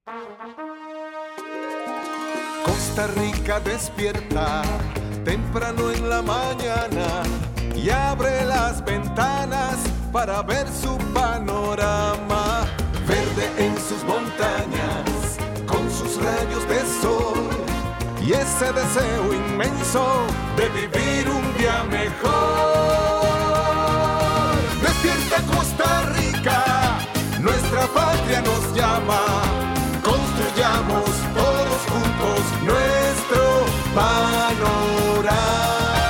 Costa Rica despierta temprano en la mañana y abre las ventanas para ver su panorama. Verde en sus montañas, con sus rayos de sol y ese deseo inmenso de vivir un día mejor. Despierta Costa Rica, nuestra patria nos llama. Construyamos todos juntos nuestro panorama.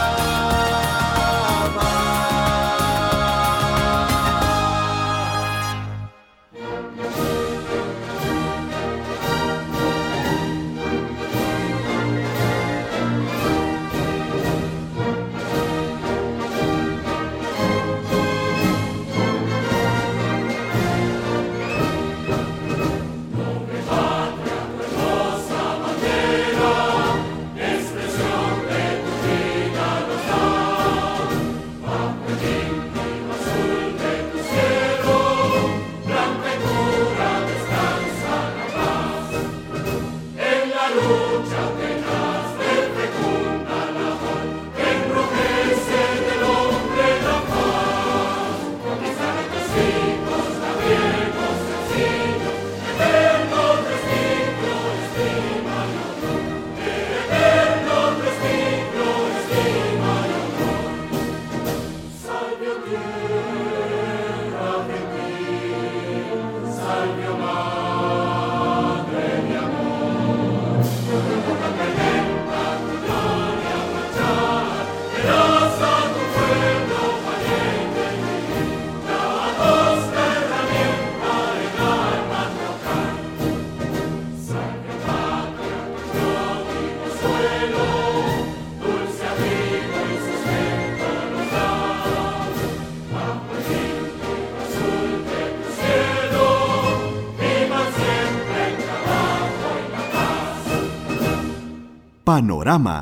Panorama.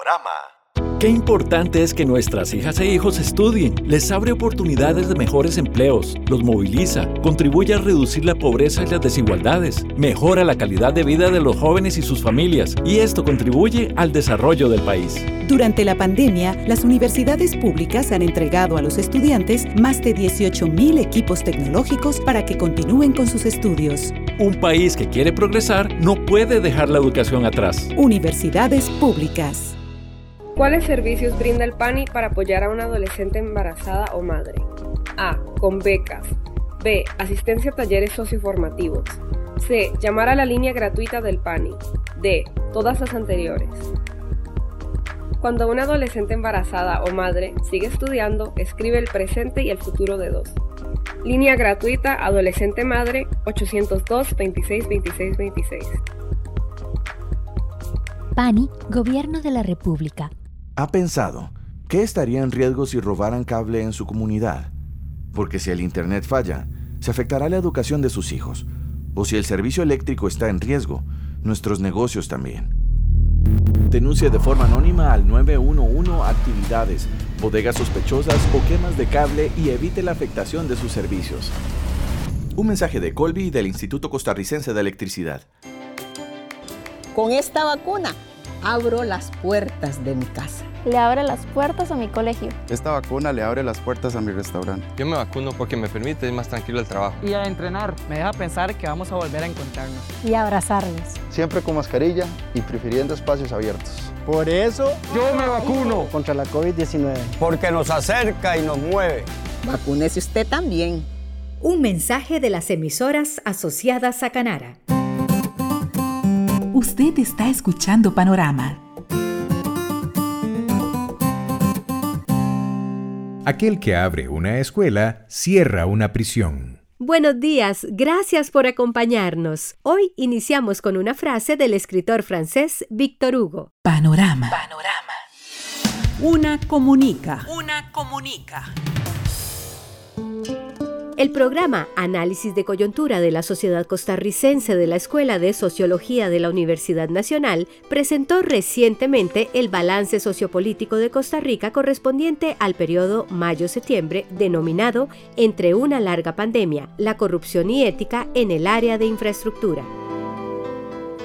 Qué importante es que nuestras hijas e hijos estudien, les abre oportunidades de mejores empleos, los moviliza, contribuye a reducir la pobreza y las desigualdades, mejora la calidad de vida de los jóvenes y sus familias, y esto contribuye al desarrollo del país. Durante la pandemia, las universidades públicas han entregado a los estudiantes más de 18,000 equipos tecnológicos para que continúen con sus estudios. Un país que quiere progresar no puede dejar la educación atrás. Universidades públicas. ¿Cuáles servicios brinda el PANI para apoyar a una adolescente embarazada o madre? A. Con becas. B. Asistencia a talleres socioformativos. C. Llamar a la línea gratuita del PANI. D. Todas las anteriores. Cuando una adolescente embarazada o madre sigue estudiando, escribe el presente y el futuro de dos. Línea gratuita Adolescente Madre 802 26 26 26. PANI, Gobierno de la República. ¿Ha pensado qué estaría en riesgo si robaran cable en su comunidad? Porque si el internet falla, se afectará la educación de sus hijos. O si el servicio eléctrico está en riesgo, nuestros negocios también. Denuncie de forma anónima al 911 actividades, bodegas sospechosas o quemas de cable y evite la afectación de sus servicios. Un mensaje de Colby y del Instituto Costarricense de Electricidad. Con esta vacuna, abro las puertas de mi casa. Le abre las puertas a mi colegio. Esta vacuna le abre las puertas a mi restaurante. Yo me vacuno porque me permite ir más tranquilo al trabajo. Y a entrenar, me deja pensar que vamos a volver a encontrarnos. Y a abrazarnos. Siempre con mascarilla y prefiriendo espacios abiertos. Por eso, yo me vacuno contra la COVID-19. Porque nos acerca y nos mueve. Vacúnese usted también. Un mensaje de las emisoras asociadas a Canara. Usted está escuchando Panorama. Aquel que abre una escuela, cierra una prisión. Buenos días, gracias por acompañarnos. Hoy iniciamos con una frase del escritor francés Victor Hugo. Panorama. Una comunica. El programa Análisis de Coyuntura de la Sociedad Costarricense de la Escuela de Sociología de la Universidad Nacional presentó recientemente el balance sociopolítico de Costa Rica correspondiente al periodo mayo-septiembre, denominado Entre una larga pandemia, la corrupción y ética en el área de infraestructura.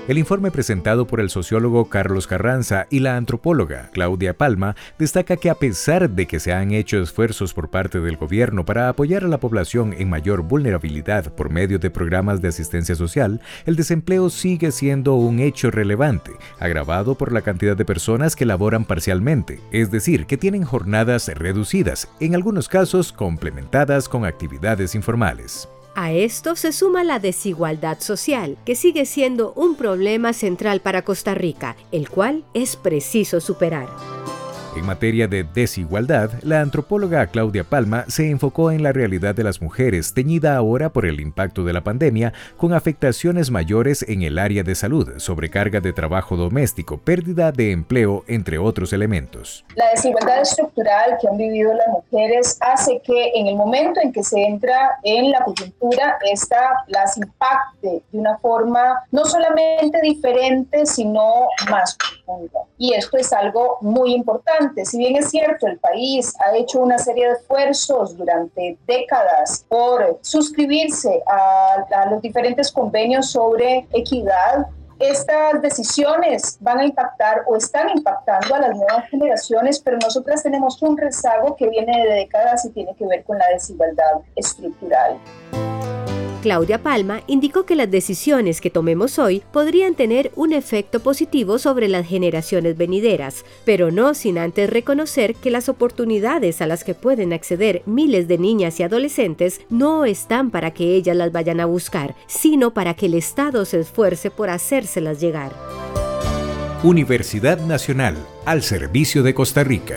El informe presentado por el sociólogo Carlos Carranza y la antropóloga Claudia Palma destaca que a pesar de que se han hecho esfuerzos por parte del gobierno para apoyar a la población en mayor vulnerabilidad por medio de programas de asistencia social, el desempleo sigue siendo un hecho relevante, agravado por la cantidad de personas que laboran parcialmente, es decir, que tienen jornadas reducidas, en algunos casos complementadas con actividades informales. A esto se suma la desigualdad social, que sigue siendo un problema central para Costa Rica, el cual es preciso superar. En materia de desigualdad, la antropóloga Claudia Palma se enfocó en la realidad de las mujeres, teñida ahora por el impacto de la pandemia, con afectaciones mayores en el área de salud, sobrecarga de trabajo doméstico, pérdida de empleo, entre otros elementos. La desigualdad estructural que han vivido las mujeres hace que en el momento en que se entra en la coyuntura, esta las impacte de una forma no solamente diferente, sino más profunda. Y esto es algo muy importante. Si bien es cierto, el país ha hecho una serie de esfuerzos durante décadas por suscribirse a los diferentes convenios sobre equidad, estas decisiones van a impactar o están impactando a las nuevas generaciones, pero nosotras tenemos un rezago que viene de décadas y tiene que ver con la desigualdad estructural. Claudia Palma indicó que las decisiones que tomemos hoy podrían tener un efecto positivo sobre las generaciones venideras, pero no sin antes reconocer que las oportunidades a las que pueden acceder miles de niñas y adolescentes no están para que ellas las vayan a buscar, sino para que el Estado se esfuerce por hacérselas llegar. Universidad Nacional, al servicio de Costa Rica.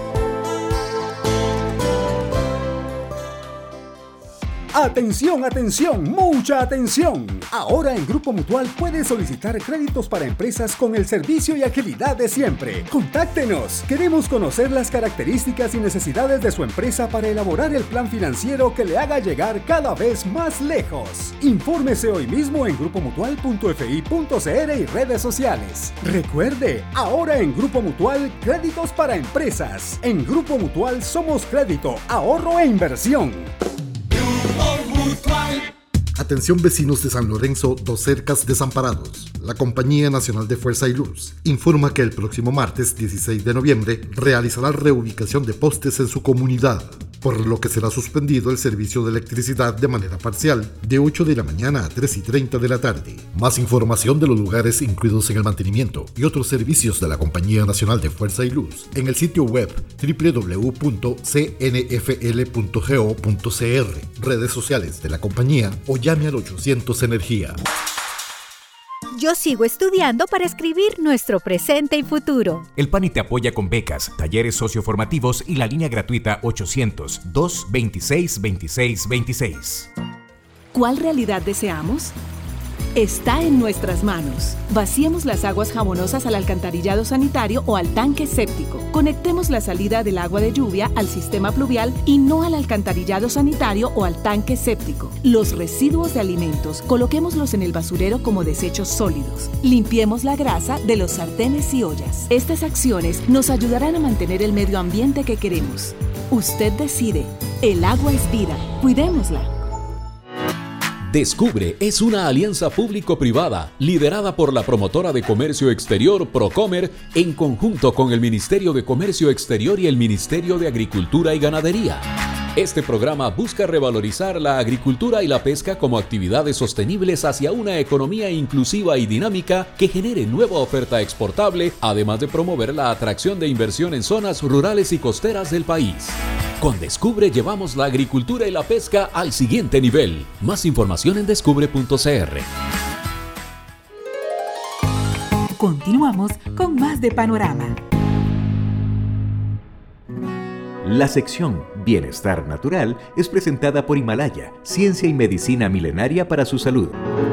¡Atención, atención! ¡Mucha atención! Ahora en Grupo Mutual puedes solicitar créditos para empresas con el servicio y agilidad de siempre. ¡Contáctenos! Queremos conocer las características y necesidades de su empresa para elaborar el plan financiero que le haga llegar cada vez más lejos. Infórmese hoy mismo en grupomutual.fi.cr y redes sociales. Recuerde, ahora en Grupo Mutual, créditos para empresas. En Grupo Mutual somos crédito, ahorro e inversión. Atención vecinos de San Lorenzo, Dos Cercas Desamparados. La Compañía Nacional de Fuerza y Luz informa que el próximo martes 16 de noviembre realizará reubicación de postes en su comunidad, por lo que será suspendido el servicio de electricidad de manera parcial de 8 de la mañana a 3:30 de la tarde. Más información de los lugares incluidos en el mantenimiento y otros servicios de la Compañía Nacional de Fuerza y Luz en el sitio web www.cnfl.go.cr, redes sociales de la compañía o llame al 800 Energía. Yo sigo estudiando para escribir nuestro presente y futuro. El PANI te apoya con becas, talleres socioformativos y la línea gratuita 800-226-2626. ¿Cuál realidad deseamos? Está en nuestras manos. Vaciemos las aguas jabonosas al alcantarillado sanitario o al tanque séptico. Conectemos la salida del agua de lluvia al sistema pluvial y no al alcantarillado sanitario o al tanque séptico. Los residuos de alimentos, coloquémoslos en el basurero como desechos sólidos. Limpiemos la grasa de los sartenes y ollas. Estas acciones nos ayudarán a mantener el medio ambiente que queremos. Usted decide. El agua es vida. Cuidémosla. Descubre es una alianza público-privada liderada por la promotora de comercio exterior Procomer en conjunto con el Ministerio de Comercio Exterior y el Ministerio de Agricultura y Ganadería. Este programa busca revalorizar la agricultura y la pesca como actividades sostenibles hacia una economía inclusiva y dinámica que genere nueva oferta exportable, además de promover la atracción de inversión en zonas rurales y costeras del país. Con Descubre llevamos la agricultura y la pesca al siguiente nivel. Más información en descubre.cr. Continuamos con más de Panorama. La sección Bienestar Natural es presentada por Himalaya, ciencia y medicina milenaria para su salud.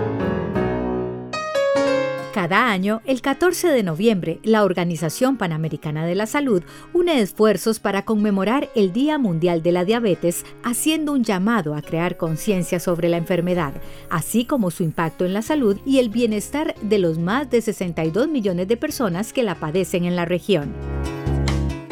Cada año, el 14 de noviembre, la Organización Panamericana de la Salud une esfuerzos para conmemorar el Día Mundial de la Diabetes, haciendo un llamado a crear conciencia sobre la enfermedad, así como su impacto en la salud y el bienestar de los más de 62 millones de personas que la padecen en la región.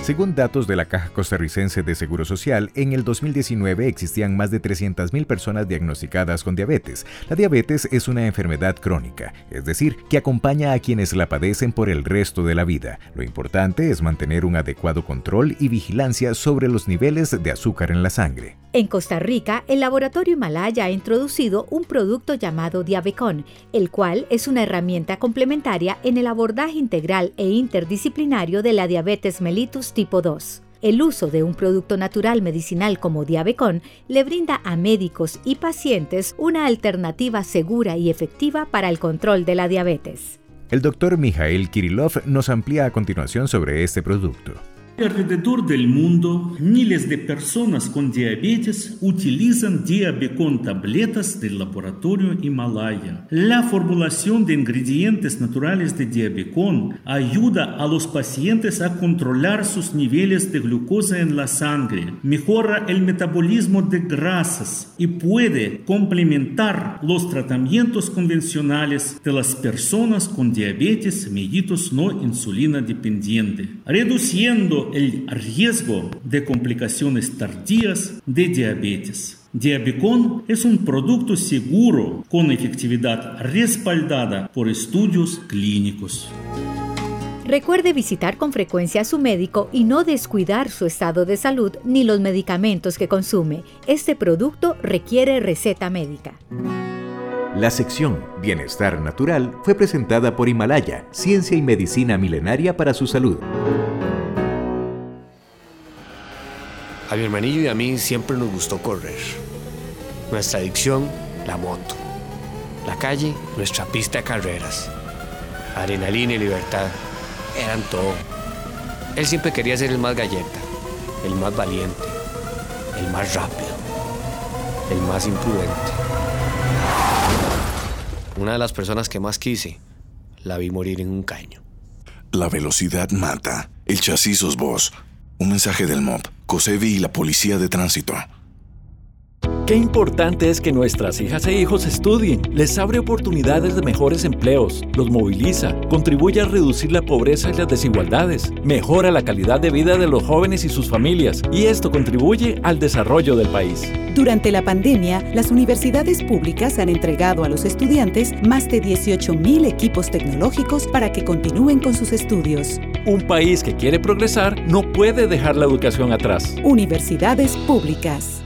Según datos de la Caja Costarricense de Seguro Social, en el 2019 existían más de 300,000 personas diagnosticadas con diabetes. La diabetes es una enfermedad crónica, es decir, que acompaña a quienes la padecen por el resto de la vida. Lo importante es mantener un adecuado control y vigilancia sobre los niveles de azúcar en la sangre. En Costa Rica, el laboratorio Himalaya ha introducido un producto llamado Diabecon, el cual es una herramienta complementaria en el abordaje integral e interdisciplinario de la diabetes mellitus tipo 2. El uso de un producto natural medicinal como Diabecon le brinda a médicos y pacientes una alternativa segura y efectiva para el control de la diabetes. El doctor Mijail Kirillov nos amplía a continuación sobre este producto. Alrededor del mundo, miles de personas con diabetes utilizan Diabecon tabletas del laboratorio Himalaya. La formulación de ingredientes naturales de Diabecon ayuda a los pacientes a controlar sus niveles de glucosa en la sangre, mejora el metabolismo de grasas y puede complementar los tratamientos convencionales de las personas con diabetes mellitus no insulina dependiente, reduciendo el riesgo de complicaciones tardías de diabetes. Diabecon es un producto seguro con efectividad respaldada por estudios clínicos. Recuerde visitar con frecuencia a su médico y no descuidar su estado de salud ni los medicamentos que consume. Este producto requiere receta médica. La sección Bienestar Natural fue presentada por Himalaya, ciencia y medicina milenaria para su salud. A mi hermanillo y a mí siempre nos gustó correr. Nuestra adicción, la moto. La calle, nuestra pista de carreras. Adrenalina y libertad eran todo. Él siempre quería ser el más galleta, el más valiente, el más rápido, el más imprudente. Una de las personas que más quise, la vi morir en un caño. La velocidad mata. El chasis sos vos. Un mensaje del MOP, COSEBI y la Policía de Tránsito. Qué importante es que nuestras hijas e hijos estudien, les abre oportunidades de mejores empleos, los moviliza, contribuye a reducir la pobreza y las desigualdades, mejora la calidad de vida de los jóvenes y sus familias, y esto contribuye al desarrollo del país. Durante la pandemia, las universidades públicas han entregado a los estudiantes más de 18,000 equipos tecnológicos para que continúen con sus estudios. Un país que quiere progresar no puede dejar la educación atrás. Universidades públicas.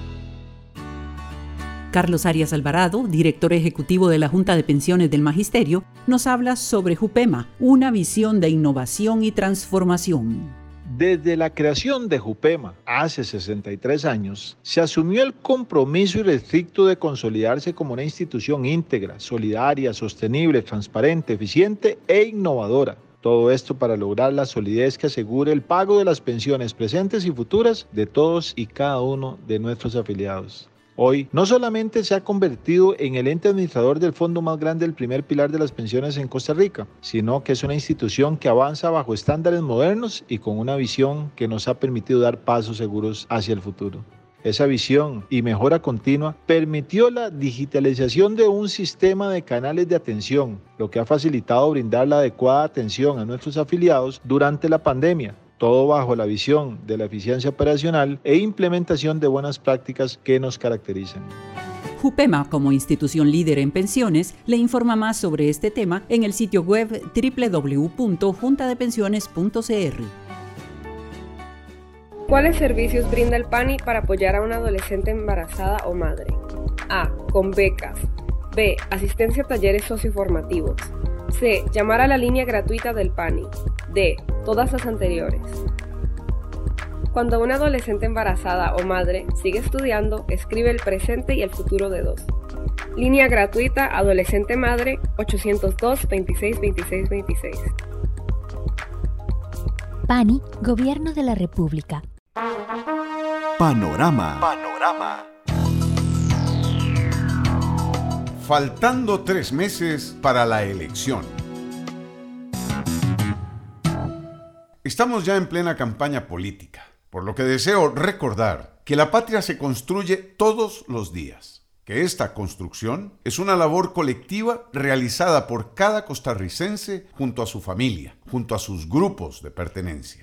Carlos Arias Alvarado, director ejecutivo de la Junta de Pensiones del Magisterio, nos habla sobre JUPEMA, una visión de innovación y transformación. Desde la creación de JUPEMA, hace 63 años, se asumió el compromiso irrestricto de consolidarse como una institución íntegra, solidaria, sostenible, transparente, eficiente e innovadora. Todo esto para lograr la solidez que asegure el pago de las pensiones presentes y futuras de todos y cada uno de nuestros afiliados. Hoy, no solamente se ha convertido en el ente administrador del fondo más grande del primer pilar de las pensiones en Costa Rica, sino que es una institución que avanza bajo estándares modernos y con una visión que nos ha permitido dar pasos seguros hacia el futuro. Esa visión y mejora continua permitió la digitalización de un sistema de canales de atención, lo que ha facilitado brindar la adecuada atención a nuestros afiliados durante la pandemia. Todo bajo la visión de la eficiencia operacional e implementación de buenas prácticas que nos caracterizan. JUPEMA, como institución líder en pensiones, le informa más sobre este tema en el sitio web www.juntadepensiones.cr. ¿Cuáles servicios brinda el PANI para apoyar a una adolescente embarazada o madre? A. Con becas. B. Asistencia a talleres socioformativos. C. Llamar a la línea gratuita del PANI. D. Todas las anteriores. Cuando una adolescente embarazada o madre sigue estudiando, escribe el presente y el futuro de dos. Línea gratuita Adolescente Madre 802 26 26 26. PANI, Gobierno de la República. Panorama. Faltando 3 meses para la elección. Estamos ya en plena campaña política, por lo que deseo recordar que la patria se construye todos los días, que esta construcción es una labor colectiva realizada por cada costarricense junto a su familia, junto a sus grupos de pertenencia.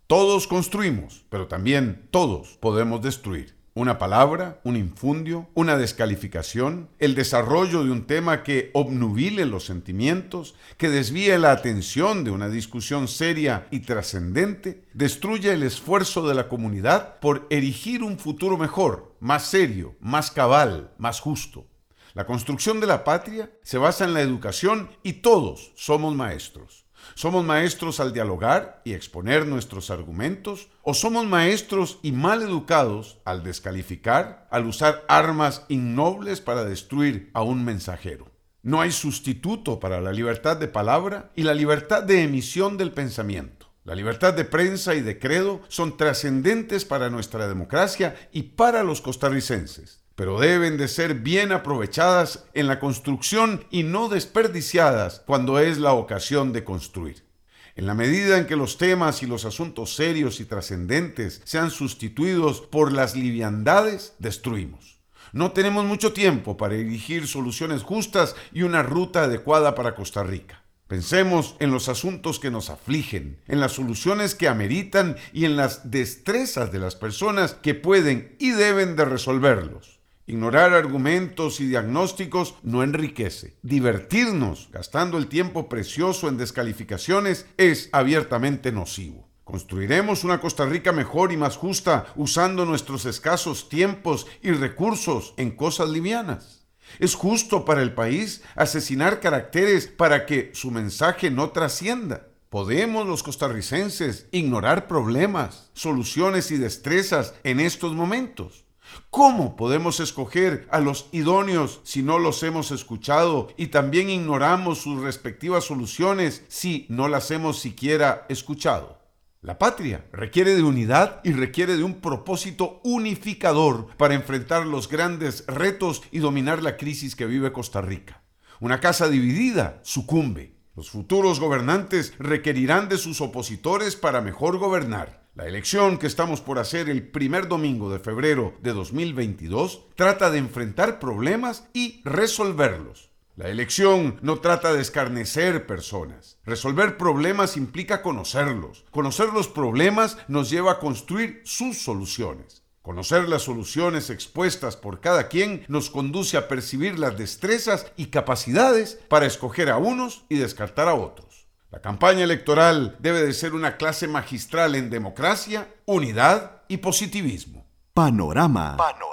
Todos construimos, pero también todos podemos destruir. Una palabra, un infundio, una descalificación, el desarrollo de un tema que obnubile los sentimientos, que desvíe la atención de una discusión seria y trascendente, destruye el esfuerzo de la comunidad por erigir un futuro mejor, más serio, más cabal, más justo. La construcción de la patria se basa en la educación y todos somos maestros. ¿Somos maestros al dialogar y exponer nuestros argumentos? ¿O somos maestros y mal educados al descalificar, al usar armas innobles para destruir a un mensajero? No hay sustituto para la libertad de palabra y la libertad de emisión del pensamiento. La libertad de prensa y de credo son trascendentes para nuestra democracia y para los costarricenses, pero deben de ser bien aprovechadas en la construcción y no desperdiciadas cuando es la ocasión de construir. En la medida en que los temas y los asuntos serios y trascendentes sean sustituidos por las liviandades, destruimos. No tenemos mucho tiempo para erigir soluciones justas y una ruta adecuada para Costa Rica. Pensemos en los asuntos que nos afligen, en las soluciones que ameritan y en las destrezas de las personas que pueden y deben de resolverlos. Ignorar argumentos y diagnósticos no enriquece. Divertirnos gastando el tiempo precioso en descalificaciones es abiertamente nocivo. Construiremos una Costa Rica mejor y más justa usando nuestros escasos tiempos y recursos en cosas livianas. ¿Es justo para el país asesinar caracteres para que su mensaje no trascienda? ¿Podemos los costarricenses ignorar problemas, soluciones y destrezas en estos momentos? ¿Cómo podemos escoger a los idóneos si no los hemos escuchado y también ignoramos sus respectivas soluciones si no las hemos siquiera escuchado? La patria requiere de unidad y requiere de un propósito unificador para enfrentar los grandes retos y dominar la crisis que vive Costa Rica. Una casa dividida sucumbe. Los futuros gobernantes requerirán de sus opositores para mejor gobernar. La elección que estamos por hacer el primer domingo de febrero de 2022 trata de enfrentar problemas y resolverlos. La elección no trata de escarnecer personas. Resolver problemas implica conocerlos. Conocer los problemas nos lleva a construir sus soluciones. Conocer las soluciones expuestas por cada quien nos conduce a percibir las destrezas y capacidades para escoger a unos y descartar a otros. La campaña electoral debe de ser una clase magistral en democracia, unidad y positivismo. Panorama.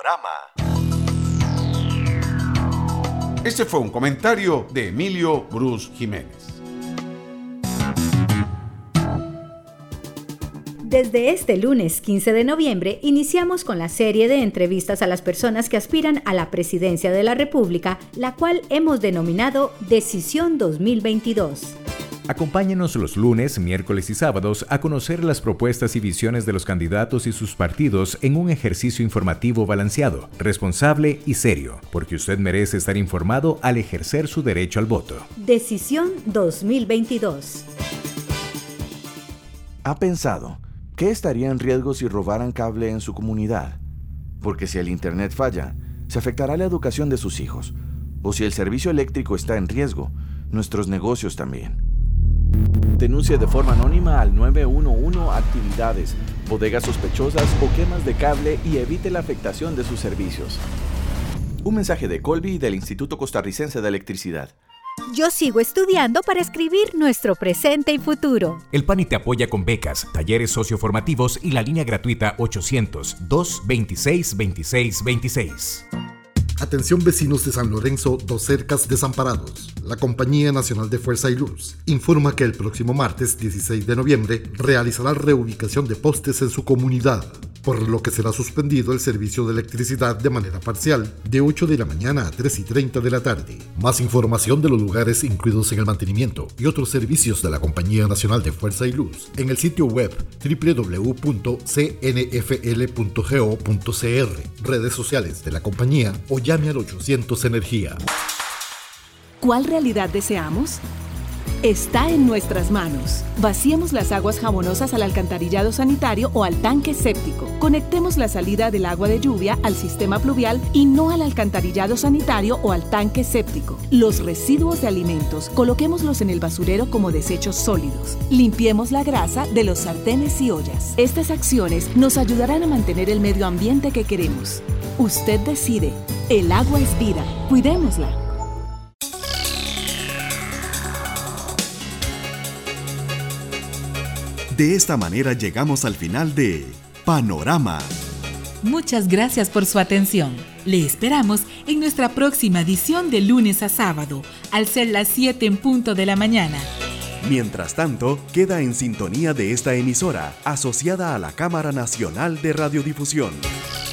Este fue un comentario de Emilio Bruce Jiménez. Desde este lunes 15 de noviembre iniciamos con la serie de entrevistas a las personas que aspiran a la presidencia de la República, la cual hemos denominado Decisión 2022. Acompáñenos los lunes, miércoles y sábados a conocer las propuestas y visiones de los candidatos y sus partidos en un ejercicio informativo balanceado, responsable y serio, porque usted merece estar informado al ejercer su derecho al voto. Decisión 2022. ¿Ha pensado qué estaría en riesgo si robaran cable en su comunidad? Porque si el internet falla, se afectará la educación de sus hijos. O si el servicio eléctrico está en riesgo, nuestros negocios también. Denuncie de forma anónima al 911 actividades, bodegas sospechosas o quemas de cable y evite la afectación de sus servicios. Un mensaje de Colby y del Instituto Costarricense de Electricidad. Yo sigo estudiando para escribir nuestro presente y futuro. El PANI te apoya con becas, talleres socioformativos y la línea gratuita 800-226-2626. Atención vecinos de San Lorenzo, Dos Cercas Desamparados. La Compañía Nacional de Fuerza y Luz informa que el próximo martes 16 de noviembre realizará reubicación de postes en su comunidad, por lo que será suspendido el servicio de electricidad de manera parcial de 8 de la mañana a 3:30 de la tarde. Más información de los lugares incluidos en el mantenimiento y otros servicios de la Compañía Nacional de Fuerza y Luz en el sitio web www.cnfl.go.cr, redes sociales de la compañía o llame al 800 Energía. ¿Cuál realidad deseamos? Está en nuestras manos. Vaciemos las aguas jabonosas al alcantarillado sanitario o al tanque séptico. Conectemos la salida del agua de lluvia al sistema pluvial y no al alcantarillado sanitario o al tanque séptico. Los residuos de alimentos, coloquémoslos en el basurero como desechos sólidos. Limpiemos la grasa de los sartenes y ollas. Estas acciones nos ayudarán a mantener el medio ambiente que queremos. Usted decide. El agua es vida. Cuidémosla. De esta manera llegamos al final de Panorama. Muchas gracias por su atención. Le esperamos en nuestra próxima edición de lunes a sábado, al ser las 7 en punto de la mañana. Mientras tanto, queda en sintonía de esta emisora, asociada a la Cámara Nacional de Radiodifusión.